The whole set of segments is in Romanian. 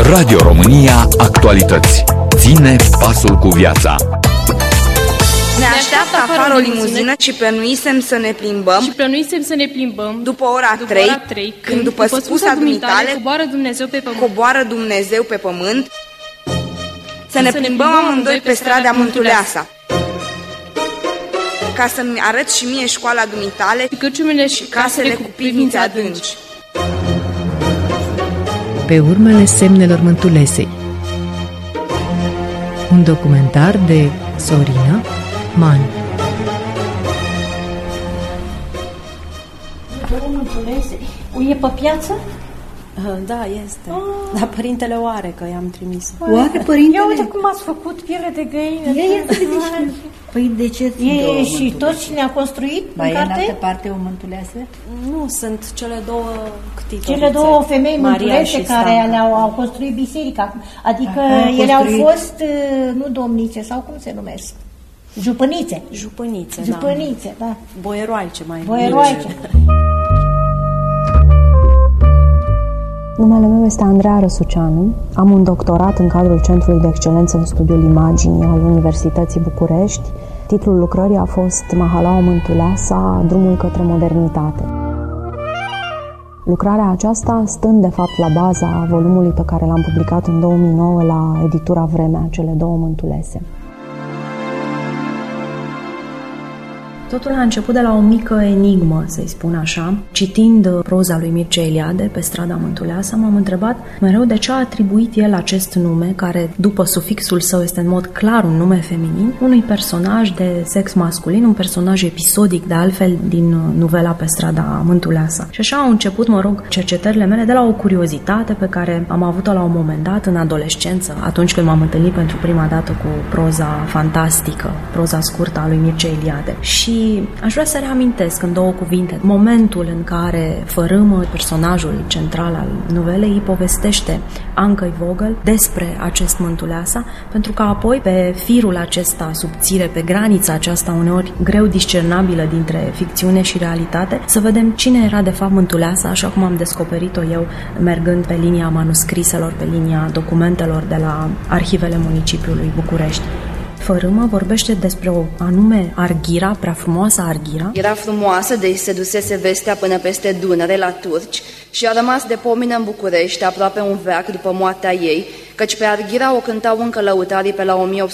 Radio România Actualități. Ține pasul cu viața. Ne așteaptă afară o limuzină și plănuisem să ne plimbăm după ora 3, când după spusa dumitale coboară Dumnezeu pe pământ, să ne plimbăm amândoi pe strada Mântuleasa, ca să-mi arăt și mie școala dumitale și cărciumile și casele cu pivnițe adânci. Pe urmele semnelor Mântulesei. Un documentar de Sorina Man. E pe piață? Da, este. Dar părintele o are, că i-am trimis. Oare părintele? Ia uite cum ați făcut piele de găină. Păi de ce? E și tot cine a construit în carte? În altă parte o mântuleasă? Nu, sunt cele două ctitorițe. Cele două femei mântulețe care au construit biserica. Adică ele au fost, nu domnițe, sau cum se numesc? Jupânițe. Jupânițe, da. Boieroaice mai. Boieroaice. Numele meu este Andreea Răsuceanu. Am un doctorat în cadrul Centrului de Excelență în Studiul Imaginii al Universității București. Titlul lucrării a fost Mahalaua Mântuleasa, drumul către modernitate. Lucrarea aceasta stând, de fapt, la baza volumului pe care l-am publicat în 2009 la editura Vremea, cele două Mântulese. Totul a început de la o mică enigmă, să-i spun așa. Citind proza lui Mircea Eliade pe strada Mântuleasa, m-am întrebat mereu de ce a atribuit el acest nume, care după sufixul său este în mod clar un nume feminin, unui personaj de sex masculin, un personaj episodic de altfel din novela Pe strada Mântuleasa. Și așa au început, cercetările mele de la o curiozitate pe care am avut-o la un moment dat în adolescență, atunci când m-am întâlnit pentru prima dată cu proza fantastică, proza scurtă a lui Mircea Eliade. Și aș vrea să reamintesc în două cuvinte momentul în care Fărâmă, personajul central al novelei, îi povestește Ancăi Vogel despre acest Mântuleasa, pentru că apoi pe firul acesta subțire, pe granița aceasta uneori greu discernabilă dintre ficțiune și realitate, să vedem cine era de fapt Mântuleasa, așa cum am descoperit-o eu mergând pe linia manuscriselor, pe linia documentelor de la arhivele municipiului București. Fărâmă vorbește despre o anume Arghira, prea frumoasă Arghira. Era frumoasă, de-i se dusese vestea până peste Dunăre la turci și a rămas de pomină în București aproape un veac după moartea ei, căci pe Arghira o cântau încă lăutarii pe la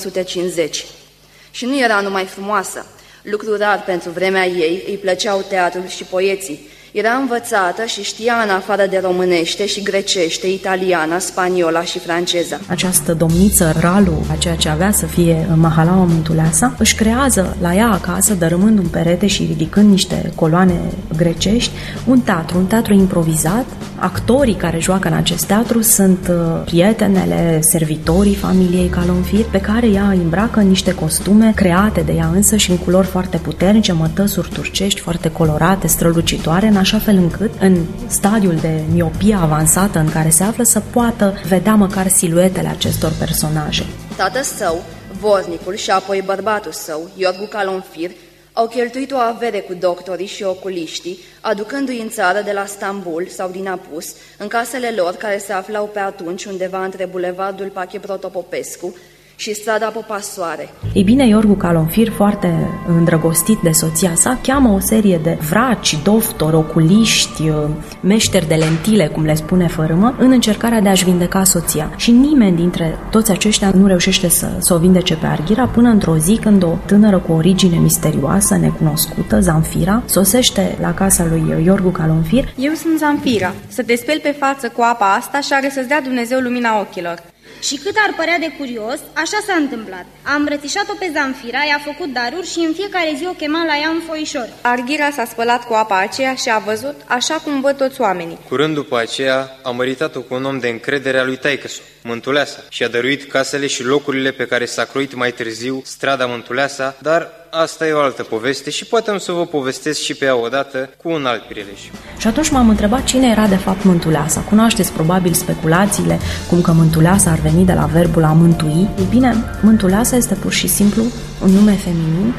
1850. Și nu era numai frumoasă. Lucru rar pentru vremea ei, îi plăceau teatrul și poeții. Era învățată și știa în afară de românește și grecește, italiana, spaniola și franceza. Această domniță Ralu, a ceea ce avea să fie Mahalaua Mântuleasa, își creează la ea acasă, dărâmând un perete și ridicând niște coloane grecești, un teatru improvizat. Actorii care joacă în acest teatru sunt prietenele, servitorii familiei Calonfir, pe care ea îi îmbracă în niște costume create de ea însă și în culori foarte puternice, mătăsuri turcești foarte colorate, strălucitoare, în așa fel încât, în stadiul de miopie avansată în care se află, să poată vedea măcar siluetele acestor personaje. Tatăl său, vornicul și apoi bărbatul său, Iorgu Calonfir, au cheltuit o avere cu doctorii și oculiștii, aducându-i în țară de la Stambul sau din Apus, în casele lor care se aflau pe atunci undeva între bulevardul Pache Protopopescu și strada Popasoare. Ei bine, Iorgu Calonfir, foarte îndrăgostit de soția sa, cheamă o serie de vraci, doftori, oculiști, meșteri de lentile, cum le spune Fărâmă, în încercarea de a-și vindeca soția. Și nimeni dintre toți aceștia nu reușește să o vindece pe Arghira, până într-o zi când o tânără cu origine misterioasă, necunoscută, Zamfira, sosește la casa lui Iorgu Calonfir. Eu sunt Zamfira, să te speli pe față cu apa asta și are să-ți dea Dumnezeu lumina ochilor. Și cât ar părea de curios, așa s-a întâmplat. Am îmbrățișat-o pe Zamfira, i-a făcut daruri și în fiecare zi o chema la ea în foișor. Arghira s-a spălat cu apa aceea și a văzut așa cum văd toți oamenii. Curând după aceea a măritat-o cu un om de încredere a lui taică-su, Mântuleasa, și a dăruit casele și locurile pe care s-a croit mai târziu strada Mântuleasa, dar asta e o altă poveste și poate am să vă povestesc și pe ea odată cu un alt prilej. Și atunci m-am întrebat cine era de fapt Mântuleasa. Cunoașteți probabil speculațiile cum că Mântuleasa ar veni de la verbul a mântui. Ei bine, Mântuleasa este pur și simplu un nume feminin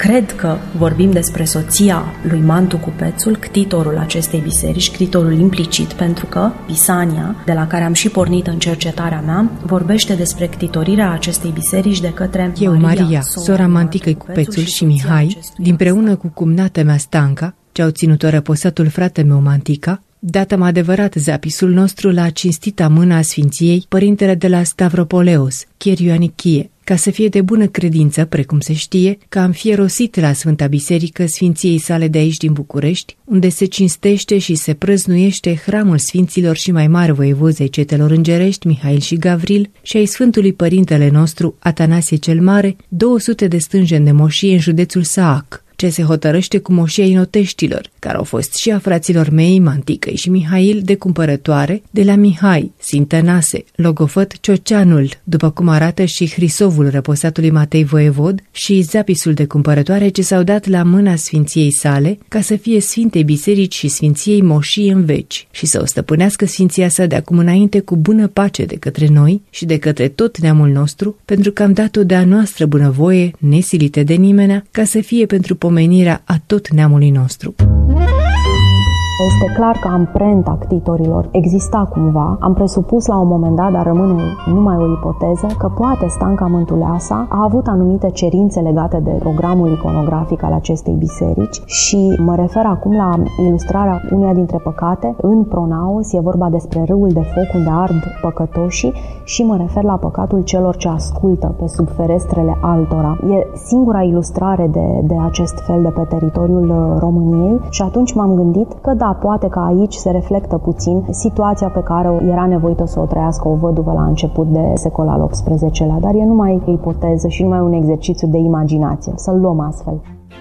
cred că vorbim despre soția lui Mantu Cupețul, ctitorul acestei biserici, ctitorul implicit, pentru că Pisania, de la care am și pornit în cercetarea mea, vorbește despre ctitorirea acestei biserici de către Maria, sora Manticăi Cupețul și Mihai, dinpreună cu cumnata mea Stanca, ce au ținut răposatul frate meu Mantica, dată-mă adevărat zapisul nostru la cinstita mâna a Sfinției, părintele de la Stavropoleos, Chier Ioanichie, ca să fie de bună credință, precum se știe, că am fierosit la Sfânta Biserică Sfinției sale de aici din București, unde se cinstește și se prăznuiește hramul Sfinților și mai mari voievozei cetelor îngerești, Mihail și Gavril, și ai Sfântului Părintele nostru, Atanasie cel Mare, 200 de stânjeni de moșie în județul Saac, ce se hotărăște cu moșia inoteștilor, care au fost și a fraților mei, Manticăi și Mihail, de cumpărătoare, de la Mihai, Sintănase, Logofăt Cioceanul, după cum arată și Hrisovul răposatului Matei Voievod și zapisul de cumpărătoare ce s-au dat la mâna Sfinției sale, ca să fie Sfintei Biserici și Sfinției moșii în veci, și să o stăpânească Sfinția sa de acum înainte cu bună pace de către noi și de către tot neamul nostru, pentru că am dat-o de-a noastră bunăvoie, nesilite de nimenea, ca să fie pentru pomenirea a tot neamului nostru. Este clar că amprenta ctitorilor exista cumva. Am presupus la un moment dat, dar rămâne numai o ipoteză, că poate Stanca Mântuleasa a avut anumite cerințe legate de programul iconografic al acestei biserici și mă refer acum la ilustrarea uneia dintre păcate. În Pronaos e vorba despre râul de foc unde ard păcătoșii și mă refer la păcatul celor ce ascultă pe sub ferestrele altora. E singura ilustrare de acest fel de pe teritoriul României și atunci m-am gândit că da, poate că aici se reflectă puțin situația pe care era nevoită să o trăiască o văduvă la început de secol al XVIII-lea, dar e numai ipoteză și numai un exercițiu de imaginație. Să-l luăm astfel.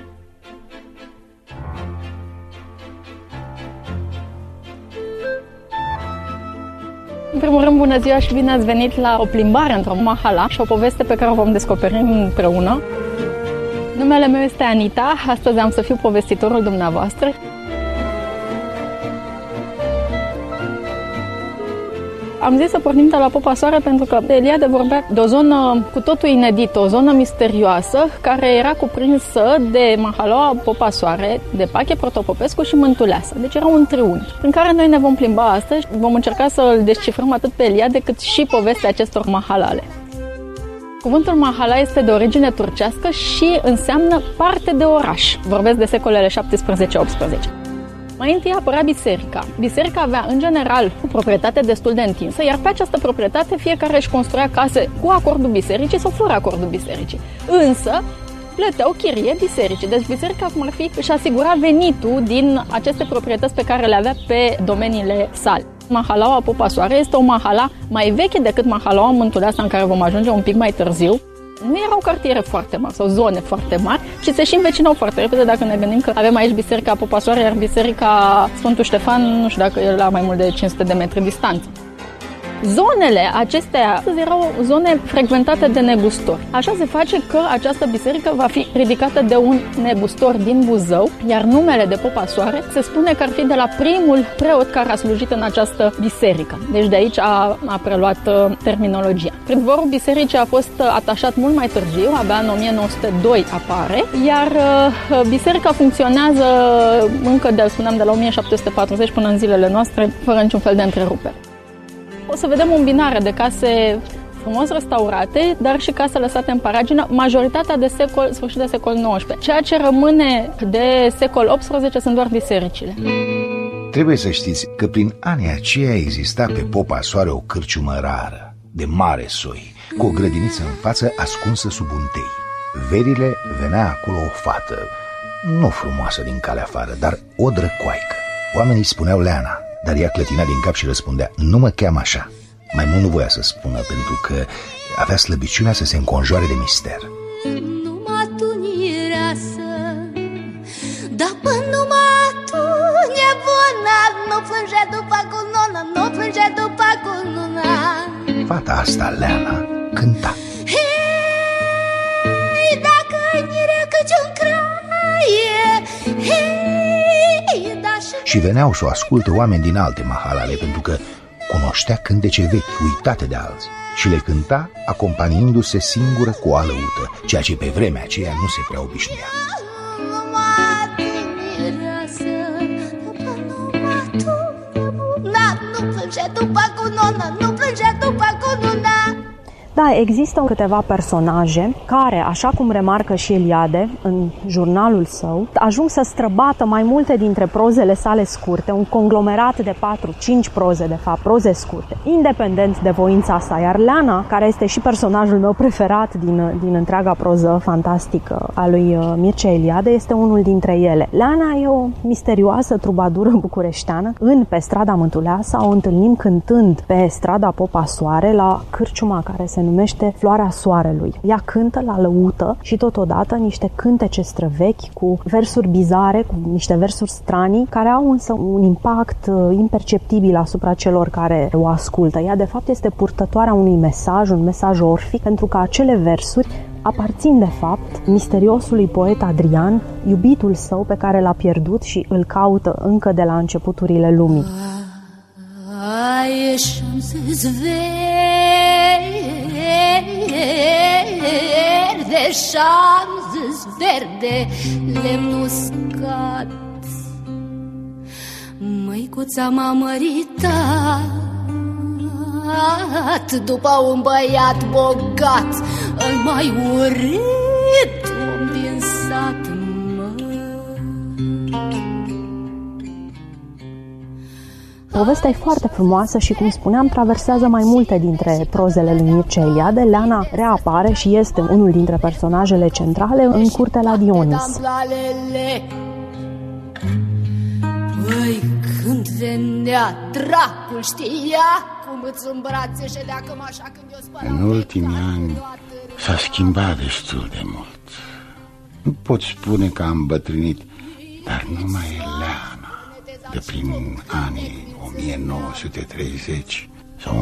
În primul rând, bună ziua și bine ați venit la o plimbare într-o mahala și o poveste pe care o vom descoperi împreună. Numele meu este Anita, astăzi am să fiu povestitorul dumneavoastră. Am zis să pornim de la Popa Soare pentru că Eliade vorbea de o zonă cu totul inedită, o zonă misterioasă, care era cuprinsă de mahalaua Popa Soare, de Pache Protopopescu și Mântuleasa. Deci era un triunghi prin care noi ne vom plimba astăzi. Vom încerca să îl descifrăm atât pe Eliade cât și povestea acestor mahalale. Cuvântul mahala este de origine turcească și înseamnă parte de oraș. Vorbesc de secolele 17-18. Mai întâi apărea biserica. Biserica avea, în general, o proprietate destul de întinsă, iar pe această proprietate fiecare își construia case cu acordul bisericii sau fără acordul bisericii. Însă, plăteau chirie bisericii. Deci biserica, cum ar fi, își asigura venitul din aceste proprietăți pe care le avea pe domeniile sale. Mahalaua Popa Soare este o mahala mai veche decât mahalaua Mântuleasa, în care vom ajunge un pic mai târziu. Nu erau cartiere foarte mari sau zone foarte mari, ci se și învecinau foarte repede. Dacă ne gândim că avem aici biserica Popa Soare, iar biserica Sfântul Ștefan, nu știu dacă e la mai mult de 500 de metri distanță. Zonele acestea erau zone frecventate de negustori. Așa se face că această biserică va fi ridicată de un negustor din Buzău, iar numele de Popa Soare se spune că ar fi de la primul preot care a slujit în această biserică. Deci de aici a preluat terminologia. Pridvorul bisericii a fost atașat mult mai târziu, abia în 1902 apare, iar biserica funcționează încă de la 1740 până în zilele noastre, fără niciun fel de întrerupere. O să vedem o îmbinare de case frumos restaurate, dar și case lăsate în paragină, majoritatea de sfârșit de secol XIX. Ceea ce rămâne de secol XVIII sunt doar bisericile. Trebuie să știți că prin anii aceia exista pe Popa Soare o cârciumă rară, de mare soi, cu o grădiniță în față ascunsă sub un tei. Verile venea acolo o fată, nu frumoasă din calea afară, dar o drăcoaică. Oamenii spuneau Leana, dar ea clătina din cap și răspundea: nu mă cheamă așa. Mai mult nu voia să spună, pentru că avea slăbiciunea să se înconjoare de mister. Numai tu mireasă, dar până numai tu nebuna, nu plângea după cununa, nu plângea după cununa. Fata asta, Leana, cânta. Hei, dacă nirea căci-un craie, hei, da. Și veneau să o asculte oameni din alte mahalale, pentru că Cunoștea cântece vechi, uitate de alții, și le cânta acompaniindu-se singură cu o alăută, ceea ce pe vremea aceea nu se prea obișnuia. Da, există câteva personaje care, așa cum remarcă și Eliade în jurnalul său, ajung să străbată mai multe dintre prozele sale scurte, un conglomerat de 4-5 proze, de fapt, proze scurte, independent de voința sa. Iar Leana, care este și personajul meu preferat din întreaga proză fantastică a lui Mircea Eliade, este unul dintre ele. Leana e o misterioasă trubadură bucureșteană. Pe strada Mântuleasa o întâlnim cântând pe strada Popa Soare, la cârciuma care se numește Floarea Soarelui. Ea cântă la lăută și totodată niște cântece străvechi cu versuri bizare, cu niște versuri stranii, care au însă un impact imperceptibil asupra celor care o ascultă. Ea de fapt este purtătoarea unui mesaj, un mesaj orfic, pentru că acele versuri aparțin de fapt misteriosului poet Adrian, iubitul său pe care l-a pierdut și îl caută încă de la începuturile lumii. Verde, șanzes verde, lemn uscat. Măicuța m-a măritat după un băiat bogat, îl mai urât om din sat. Povestea e foarte frumoasă și, cum spuneam, traversează mai multe dintre prozele lui Mircea Eliade. Leana reapare și este unul dintre personajele centrale în Curtea la Dionis. Păi, când venea dracul, știa cum îți îmbrațe și dacă așa când eu spăram. În ultimii ani s-a schimbat destul de mult. Nu pot spune că am îmbătrânit, dar nu mai e Leana de prin anii 1930 sau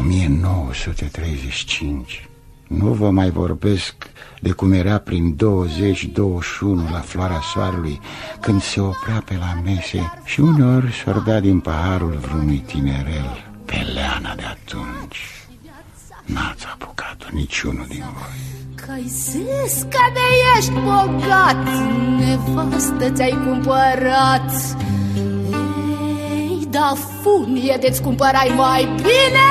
1935. Nu vă mai vorbesc de cum era prin 20-21 la Floarea Soarelui, când se oprea pe la mese și uneori sorbea din paharul vreunui tinerel. Pe Leana de atunci n-ați apucat-o niciunul din voi. Că-i zis că de ești bogat, nevastă ți-ai cumpărat. Da, funie de-ți cumpărai, mai bine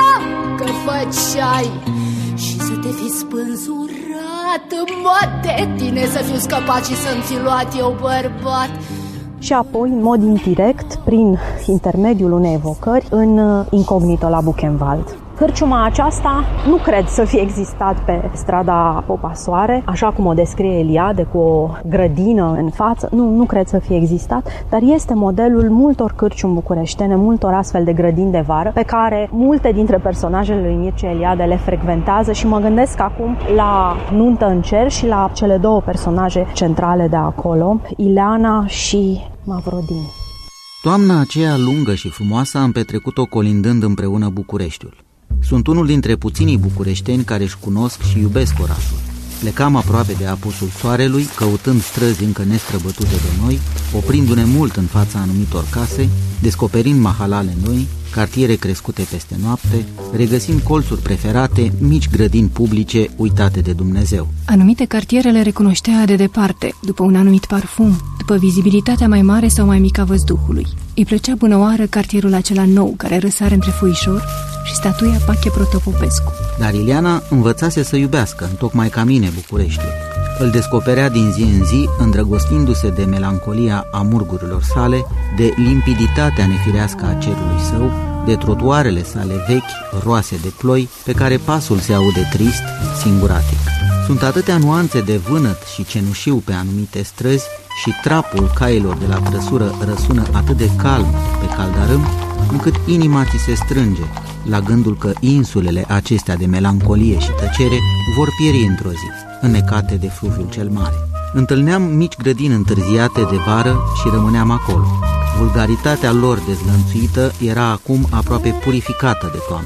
că făceai și să te fi spânzurat, mă, de tine să fiu scăpat și să-mi fi luat eu bărbat. Și apoi, în mod indirect, prin intermediul unei evocări, în Incognito la Buchenwald. Cârciuma aceasta nu cred să fie existat pe strada Popa Soare, așa cum o descrie Eliade, cu o grădină în față. Nu cred să fie existat, dar este modelul multor cârciumi bucureștene, multor astfel de grădini de vară, pe care multe dintre personajele lui Mircea Eliade le frecventează și mă gândesc acum la Nuntă în cer și la cele două personaje centrale de acolo, Ileana și Mavrodin. Toamna aceea lungă și frumoasă am petrecut-o colindând împreună Bucureștiul. Sunt unul dintre puținii bucureșteni care își cunosc și iubesc orașul. Plecam aproape de apusul soarelui, căutând străzi încă nestrăbătute de noi, oprindu-ne mult în fața anumitor case, descoperind mahalale noi, cartiere crescute peste noapte, regăsind colțuri preferate, mici grădini publice uitate de Dumnezeu. Anumite cartiere le recunoștea de departe, după un anumit parfum, după vizibilitatea mai mare sau mai mică a văzduhului. Îi plăcea bunăoară cartierul acela nou, care răsare între foișor, și statuia Pache Protopopescu. Dar Ileana învățase să iubească, întocmai ca mine, Bucureștiul. Îl descoperea din zi în zi, îndrăgostindu-se de melancolia amurgurilor sale, de limpiditatea nefirească a cerului său, de trotuarele sale vechi, roase de ploi, pe care pasul se aude trist, singuratic. Sunt atâtea nuanțe de vânăt și cenușiu pe anumite străzi și trapul cailor de la trăsură răsună atât de calm pe caldarâm, încât inima ți se strânge la gândul că insulele acestea de melancolie și tăcere vor pieri într-o zi, înnecate de fluviul cel mare. Întâlneam mici grădini întârziate de vară și rămâneam acolo. Vulgaritatea lor dezlănțuită era acum aproape purificată de toamnă.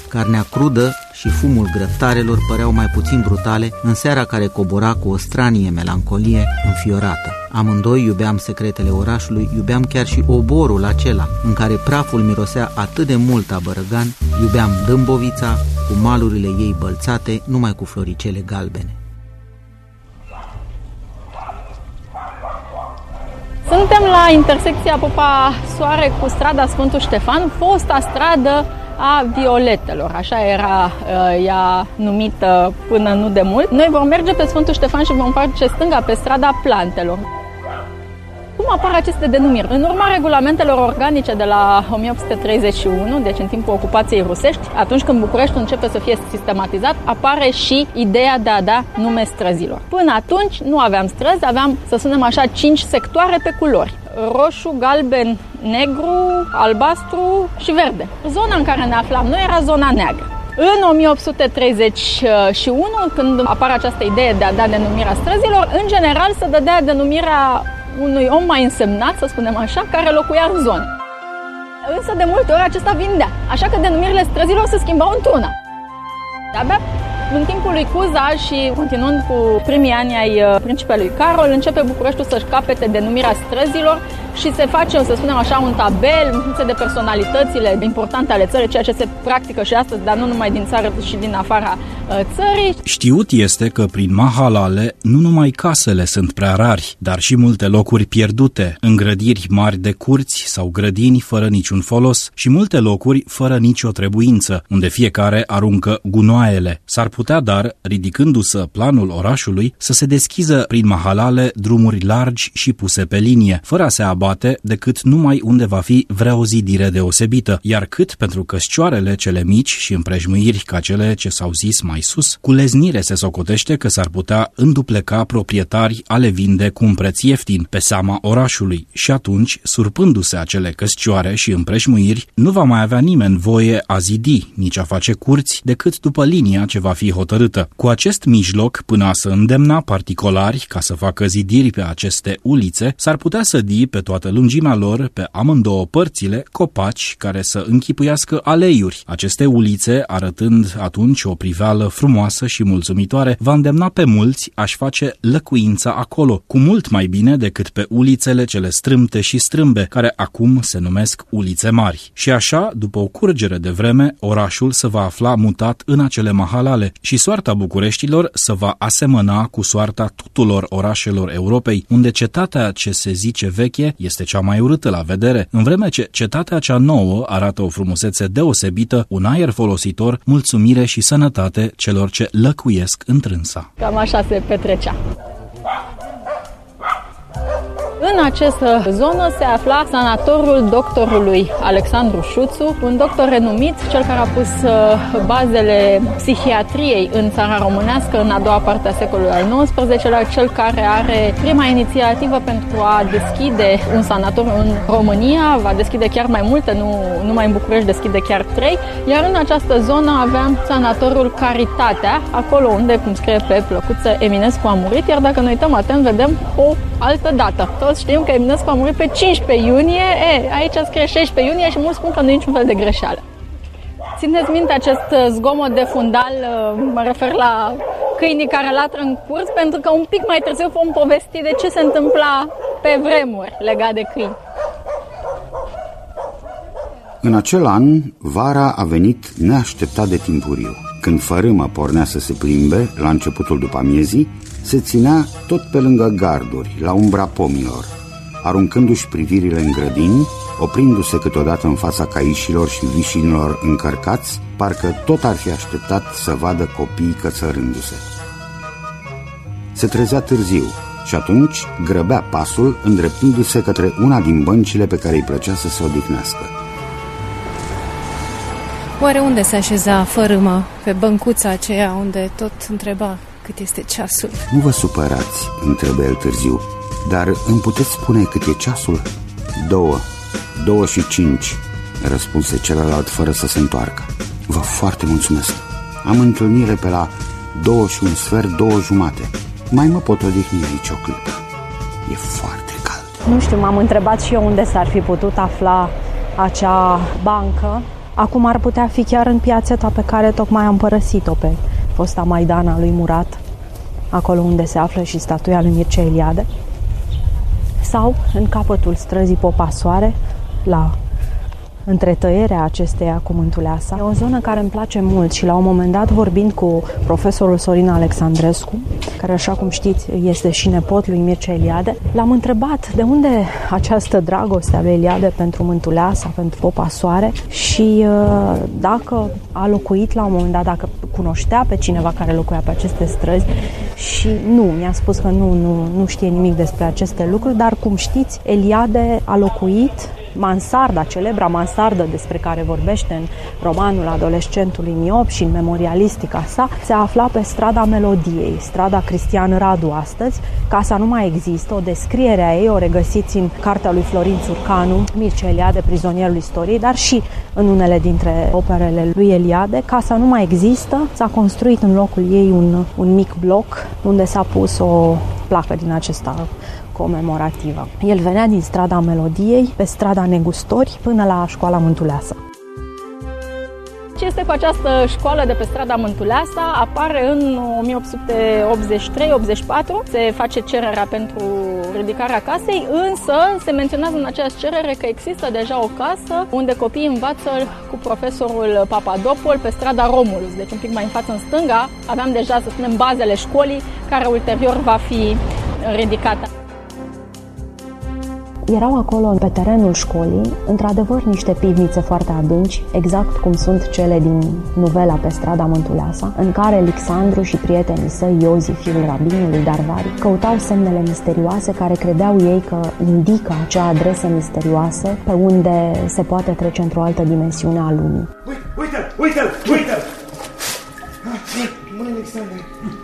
Carnea crudă și fumul grăftarelor păreau mai puțin brutale în seara care cobora cu o stranie melancolie înfiorată. Amândoi iubeam secretele orașului, iubeam chiar și oborul acela în care praful mirosea atât de mult a bărăgan, iubeam Dâmbovița cu malurile ei bălțate, numai cu floricele galbene. Suntem la intersecția Popa Soare cu strada Sfântul Ștefan, fosta stradă a Violetelor, așa era ea numită până nu de mult. Noi vom merge pe Sfântul Ștefan și vom face stânga pe strada Plantelor. Cum apar aceste denumiri? În urma regulamentelor organice de la 1831, deci în timpul ocupației rusești, atunci când Bucureștiul începe să fie sistematizat, apare și ideea de a da nume străzilor. Până atunci nu aveam străzi, aveam, să spunem așa, 5 sectoare pe culori: roșu, galben, negru, albastru și verde. Zona în care ne aflam noi era zona neagră. În 1831, când apare această idee de a da denumirea străzilor, în general se dădea denumirea unui om mai însemnat, să spunem așa, care locuia în zonă. Însă de multe ori acesta vindea, așa că denumirile străzilor se schimbau într-una. De-abia în timpul lui Cuza și continuând cu primii ani ai principelui Carol, începe Bucureștiul să-și capete denumirea străzilor și se face, să spunem așa, un tabel în funcție de personalitățile importante ale țării, ceea ce se practică și astăzi, dar nu numai din țară, ci și din afara țării. Știut este că prin mahalale nu numai casele sunt prea rari, dar și multe locuri pierdute, îngrădiri mari de curți sau grădini fără niciun folos și multe locuri fără nicio trebuință, unde fiecare aruncă gunoaiele. S-ar putea, dar, ridicându-se planul orașului, să se deschiză prin mahalale drumuri largi și puse pe linie, fără a se abate decât numai unde va fi vreo zidire deosebită, iar cât pentru căscioarele cele mici și împrejmuiri ca cele ce s-au zis mai sus, cu leznire se socotește că s-ar putea îndupleca proprietari a le vinde cu un preț ieftin pe seama orașului și atunci, surpându-se acele căscioare și împrejmuiri, nu va mai avea nimeni voie a zidi, nici a face curți, decât după linia ce va fi hotărâtă. Cu acest mijloc, până a să îndemna particulari ca să facă zidiri pe aceste ulițe, s-ar putea sădi pe toată lungimea lor, pe amândouă părțile, copaci care să închipuiască aleiuri. Aceste ulițe, arătând atunci o priveală frumoasă și mulțumitoare, va îndemna pe mulți a-și face lăcuința acolo, cu mult mai bine decât pe ulițele cele strâmte și strâmbe, care acum se numesc ulițe mari. Și așa, după o curgere de vreme, orașul se va afla mutat în acele mahalale și soarta Bucureștilor se va asemăna cu soarta tuturor orașelor Europei, unde cetatea ce se zice veche este cea mai urâtă la vedere, în vreme ce cetatea cea nouă arată o frumusețe deosebită, un aer folositor, mulțumire și sănătate celor ce lăcuiesc întrânsa. Cam așa se petrecea. În această zonă se afla sanatorul doctorului Alexandru Șuțu, un doctor renumit, cel care a pus bazele psihiatriei în țara românească în a doua parte a secolului al XIX-lea, cel care are prima inițiativă pentru a deschide un sanatoriu în România, va deschide chiar mai multe, nu numai în București, deschide chiar 3, iar în această zonă aveam sanatorul Caritatea, acolo unde, cum scrie pe plăcuță, Eminescu a murit, iar dacă ne uităm atent, vedem o altă dată. Toți știm că Eminescu a murit pe 15 iunie, aici scrie 16 iunie și mulți spun că nu e niciun fel de greșeală. Țineți minte acest zgomot de fundal, mă refer la câinii care latră în curs, pentru că un pic mai târziu vom povesti de ce se întâmpla pe vremuri legat de câini. În acel an, vara a venit neașteptat de timpuriu. Când fărâmă pornea să se plimbe, la începutul după amiezii, se ținea tot pe lângă garduri, la umbra pomilor, aruncându-și privirile în grădini, oprindu-se câteodată în fața caișilor și vișinilor încărcați, parcă tot ar fi așteptat să vadă copiii cățărându-se. Se trezea târziu și atunci grăbea pasul, îndreptându-se către una din băncile pe care îi plăcea să se odihnească. Oare unde se așeza fărâmă, pe băncuța aceea unde tot întreba cât este ceasul? Nu vă supărați, întrebă el târziu, dar îmi puteți spune cât e ceasul? 2 și 5, răspunse celălalt fără să se întoarcă. Vă foarte mulțumesc. Am întâlnire pe la 2 și un sfert, 2 jumate. Mai mă pot odihni aici o clipă. E foarte cald. Nu știu, m-am întrebat și eu unde s-ar fi putut afla acea bancă acum ar putea fi chiar în piațeta pe care tocmai am părăsit-o, pe fosta Maidana lui Murat, acolo unde se află și statuia lui Mircea Eliade, sau în capătul străzii Popa Soare, la întretăierea acesteia cu Mântuleasa. E o zonă care îmi place mult și la un moment dat, vorbind cu profesorul Sorin Alexandrescu, care, așa cum știți, este și nepot lui Mircea Eliade, l-am întrebat de unde această dragoste a lui Eliade pentru Mântuleasa, pentru Popa Soare și dacă a locuit la un moment dat, dacă cunoștea pe cineva care locuia pe aceste străzi, și nu, mi-a spus că nu știe nimic despre aceste lucruri, dar, cum știți, Eliade a locuit mansarda, celebra mansardă despre care vorbește în romanul adolescentului miop și în memorialistica sa, se afla pe strada Melodiei, strada Cristian Radu astăzi. Casa nu mai există, o descriere a ei o regăsiți în cartea lui Florin Țurcanu, Mircea Eliade, Prizonierul istoriei, dar și în unele dintre operele lui Eliade. Casa nu mai există, s-a construit în locul ei un mic bloc unde s-a pus o placă din acesta comemorativă. El venea din strada Melodiei, pe strada Negustori, până la școala Mântuleasa. Ce este cu această școală de pe strada Mântuleasa? Apare în 1883-84, se face cererea pentru ridicarea casei, însă se menționează în aceeași cerere că există deja o casă unde copiii învață cu profesorul Papadopol pe strada Romulus, deci un pic mai în față în stânga. Aveam deja, să spunem, bazele școlii, care ulterior va fi ridicată. Erau acolo, pe terenul școlii, într-adevăr niște pivnițe foarte adânci, exact cum sunt cele din novela Pe strada Mântuleasa, în care Alexandru și prietenii săi, Iozi, fiul rabinului Darvari, căutau semnele misterioase care credeau ei că indică acea adresă misterioasă pe unde se poate trece într-o altă dimensiune a lumii. Uite-l! Măi, Alexandru,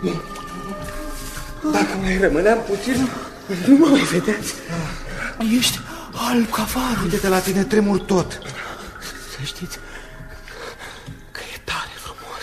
dacă mai rămâneam puțin, nu mă mai vedeați. Ești alb ca varul. Uite-te la tine, tremur tot. Să știți că e tare frumos.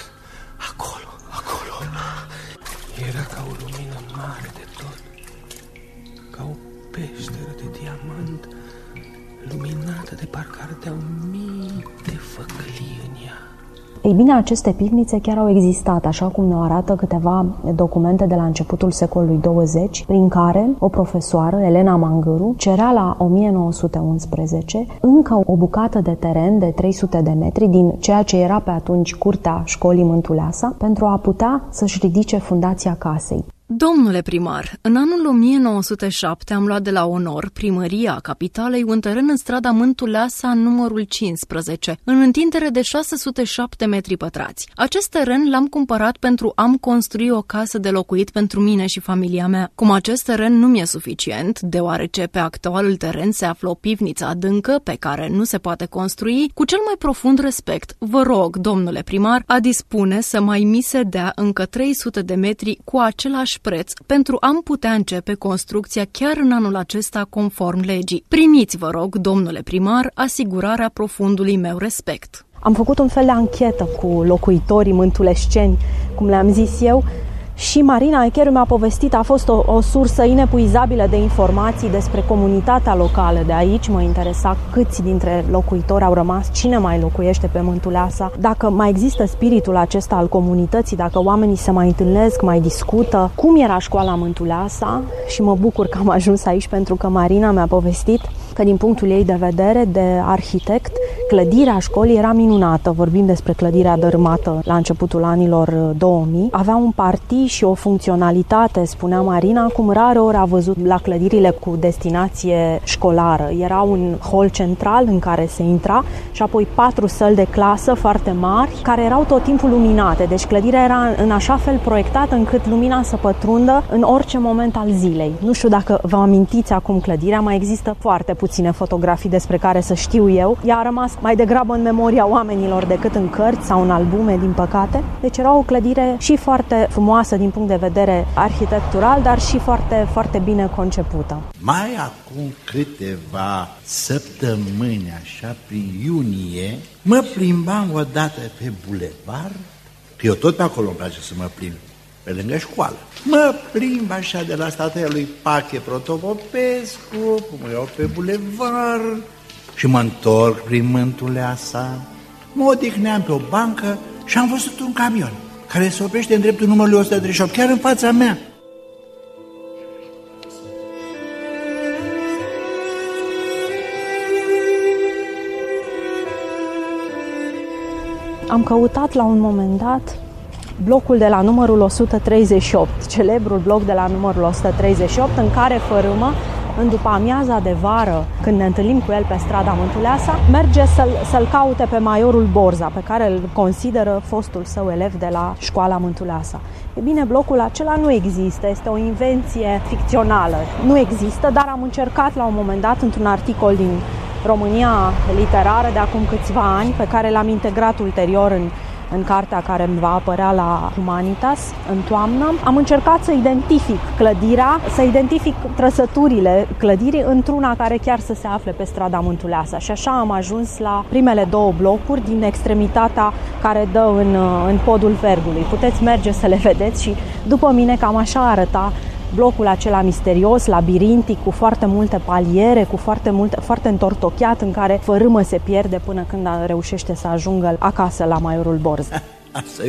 Acolo. Era ca o lumină mare de tot, ca o peșteră de diamant, luminată de parcă ardeau mii de făcălii în ea. Ei bine, aceste pivnițe chiar au existat, așa cum ne arată câteva documente de la începutul secolului 20, prin care o profesoară, Elena Mangâru, cerea la 1911 încă o bucată de teren de 300 de metri din ceea ce era pe atunci curtea școlii Mântuleasa, pentru a putea să-și ridice fundația casei. Domnule primar, în anul 1907 am luat de la Onor, primăria capitalei, un teren în strada Mântuleasa numărul 15, în întindere de 607 metri pătrați. Acest teren l-am cumpărat pentru a-mi construi o casă de locuit pentru mine și familia mea. Cum acest teren nu mi-e suficient, deoarece pe actualul teren se află o pivniță adâncă pe care nu se poate construi, cu cel mai profund respect, vă rog, domnule primar, a dispune să mai mi se dea încă 300 de metri cu același preț pentru a-mi putea începe construcția chiar în anul acesta conform legii. Primiți, vă rog, domnule primar, asigurarea profundului meu respect. Am făcut un fel de anchetă cu locuitorii mântuleșceni, cum le-am zis eu, și Marina Echeru mi-a povestit, a fost o sursă inepuizabilă de informații despre comunitatea locală de aici. Mă interesa câți dintre locuitori au rămas, cine mai locuiește pe Mântuleasa, dacă mai există spiritul acesta al comunității, dacă oamenii se mai întâlnesc, mai discută, cum era școala Mântuleasa. Și mă bucur că am ajuns aici, pentru că Marina mi-a povestit că din punctul ei de vedere de arhitect, clădirea școlii era minunată. Vorbim despre clădirea dărâmată la începutul anilor 2000. Avea un partii și o funcționalitate, spunea Marina, cum rare ori a văzut la clădirile cu destinație școlară. Era un hol central în care se intra și apoi 4 săli de clasă foarte mari, care erau tot timpul luminate. Deci clădirea era în așa fel proiectată încât lumina să pătrundă în orice moment al zilei. Nu știu dacă vă amintiți acum clădirea, mai există foarte puține fotografii despre care să știu eu. Ea a rămas mai degrabă în memoria oamenilor decât în cărți sau în albume, din păcate. Deci era o clădire și foarte frumoasă din punct de vedere arhitectural, dar și foarte, foarte bine concepută. Mai acum câteva săptămâni, așa, prin iunie, mă plimbam odată pe bulevard, că eu tot pe acolo îmi place să mă plimb, pe lângă școală. Mă plimb așa de la statuia lui Pache Protopopescu, cum iau pe bulevard și mă întorc prin Mântuleasa Mă odihneam pe o bancă și am văzut un camion care se oprește în dreptul numărului 138, chiar în fața mea. Am căutat la un moment dat blocul de la numărul 138, celebrul bloc de la numărul 138, în care fărâmă, în după amiaza de vară, când ne întâlnim cu el pe strada Mântuleasa, merge să-l caute pe majorul Borza, pe care îl consideră fostul său elev de la școala Mântuleasa. E bine, blocul acela nu există, este o invenție ficțională. Nu există, dar am încercat la un moment dat, într-un articol din România Literară de acum câțiva ani, pe care l-am integrat ulterior în cartea care îmi va apărea la Humanitas în toamnă, am încercat să identific clădirea, să identific trăsăturile clădirii într-una care chiar să se afle pe strada Mântuleasa. Și așa am ajuns la primele două blocuri din extremitatea care dă în podul Vergului. Puteți merge să le vedeți și după mine cam așa arăta blocul acela misterios, labirintic, cu foarte multe paliere, cu foarte întortocheat, în care fărâmă se pierde până când reușește să ajungă acasă la majorul Borza. Asta e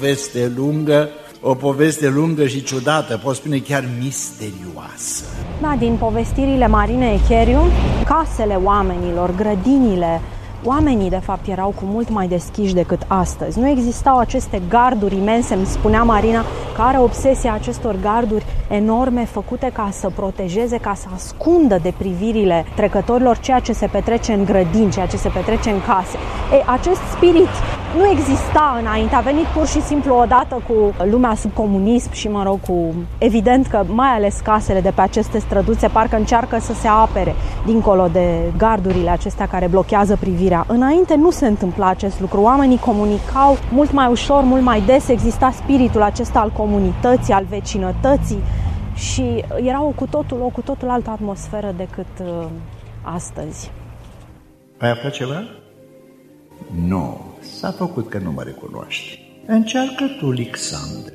o poveste lungă și ciudată, pot spune chiar misterioasă. Da, din povestirile Marinei Echeriu, casele oamenilor, grădinile, oamenii, de fapt, erau cu mult mai deschiși decât astăzi. Nu existau aceste garduri imense, îmi spunea Marina, că are obsesia acestor garduri enorme făcute ca să protejeze, ca să ascundă de privirile trecătorilor ceea ce se petrece în grădini, ceea ce se petrece în case. Ei, acest spirit nu exista înainte, a venit pur și simplu odată cu lumea sub comunism și, mă rog, evident că mai ales casele de pe aceste străduțe parcă încearcă să se apere dincolo de gardurile acestea care blochează privirea. Înainte nu se întâmpla acest lucru, oamenii comunicau mult mai ușor, mult mai des, exista spiritul acesta al comunității, al vecinătății și era o cu totul altă atmosferă decât astăzi. Ai aflat ceva? Nu, s-a făcut că nu mă recunoaște. Încearcă tu, Alexandre.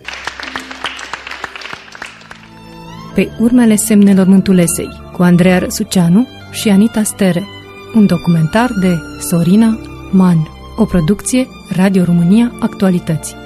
Pe urmele semnelor Mântulesei, cu Andreea Răsuceanu și Anita Stere. Un documentar de Sorina Man. O producție Radio România Actualități.